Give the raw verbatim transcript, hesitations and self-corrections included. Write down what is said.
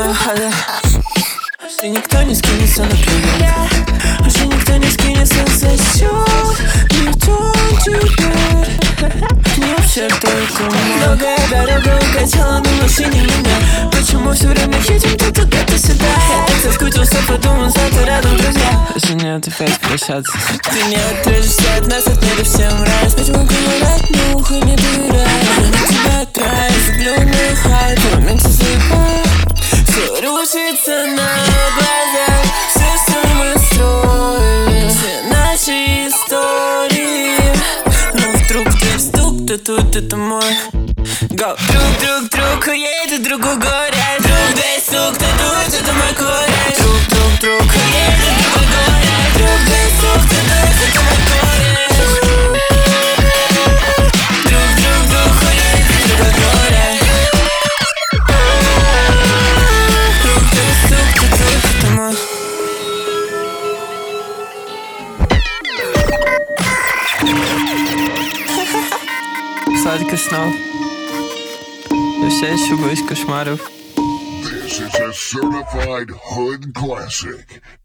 да. Уже никто не скинется на привет. Уже никто не скинется за счет. You don't do that. Не вообще только мой. Долгая дорога укатила на машине меня. Почему все время едем то туда, то сюда? Я так соскучился, подумал, завтра рядом друзья. Уже нет опять прощаться. Ты не отрежешься от нас, отмерив всем раз. Почему говорят, не ухо не дыра? Я на тебя край, зеленый хай. В моменте слепа, все рушится на глазах. Все, что мы строили, все наши истории. Но вдруг ты стук, то тут это мой. Go. Друг, друг, друг, уедет в другой город. Друг, дай стук, то тут это мой корень. Друг, друг, друг, уедет в другой город. Друг, дай стук, то тут это мой корень. Друг, друг, друг, уедет в другой город. Друг, дай стук, то тут это мой. Сладких снов. Я все еще боюсь кошмаров. This is a certified hood classic.